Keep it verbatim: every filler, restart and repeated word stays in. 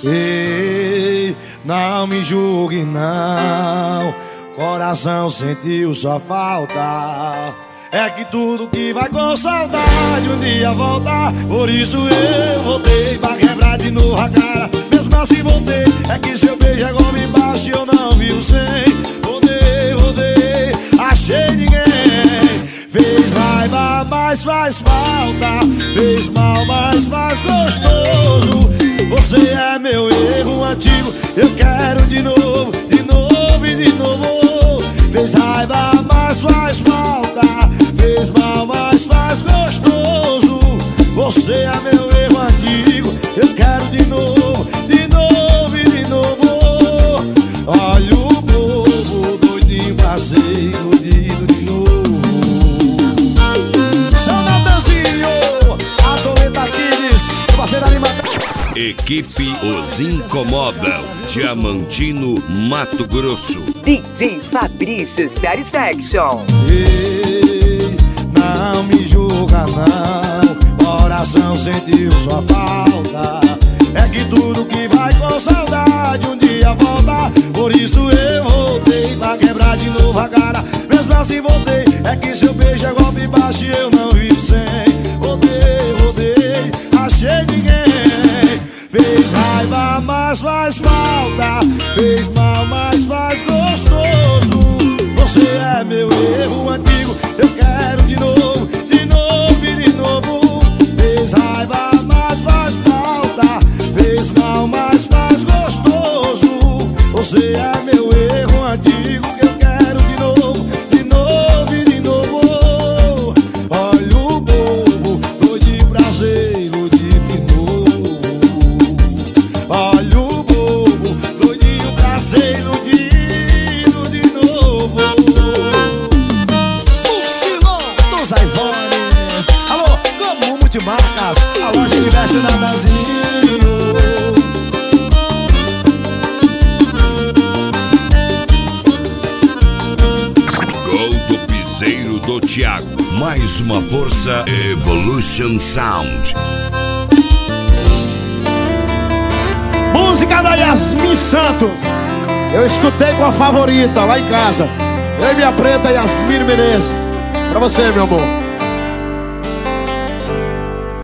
Ei, não me julgue não, coração sentiu sua falta. É que tudo que vai com saudade um dia volta. Por isso eu voltei pra quebrar de novo a cara. Mesmo assim voltei, é que seu beijo é golpe embaixo e eu não vi o sem. Voltei, voltei, achei ninguém. Fez raiva, mas faz falta. Fez mal, mas faz gostoso. Você é meu erro antigo, eu quero de novo, de novo e de novo. Fez raiva, mas faz falta. Fez mal, mas faz gostoso. Você é meu erro antigo, eu quero de novo, de novo e de novo. Olha o povo doidinho pra ser iludido de novo. São Natanzinho, a Doleta Kids, o parceiro animado. Equipe Os Incomoda, Diamantino, Mato Grosso. D J Fabrício Satisfaction. Ei, não me julga não, coração sentiu sua falta. É que tudo que vai com saudade um dia volta. Por isso eu voltei pra quebrar de novo a cara. Mesmo assim voltei, é que seu beijo é golpe baixo e eu não vi sem. Voltei, voltei, achei ninguém. Fez raiva, mas faz falta. Fez mal, mas faz gostoso. Você é meu erro antigo, eu quero de novo, de novo e de novo. Fez raiva, mas faz falta. Fez mal, mas faz gostoso. Você é meu erro antigo, que eu quero de novo, de novo e de novo. Olha o bobo, tô de prazer, iludido de novo. Olha o bobo, doidinho pra ser iludido de novo. O Silão dos iPhones. Alô, Globo Multimarcas, a loja que veste Natanzinho. Gol do Piseiro do Thiago. Mais uma força, Evolution Sound. Música da Yasmin Santos. Eu escutei com a favorita lá em casa. Eu e minha preta Yasmin Menezes. Pra você, meu amor.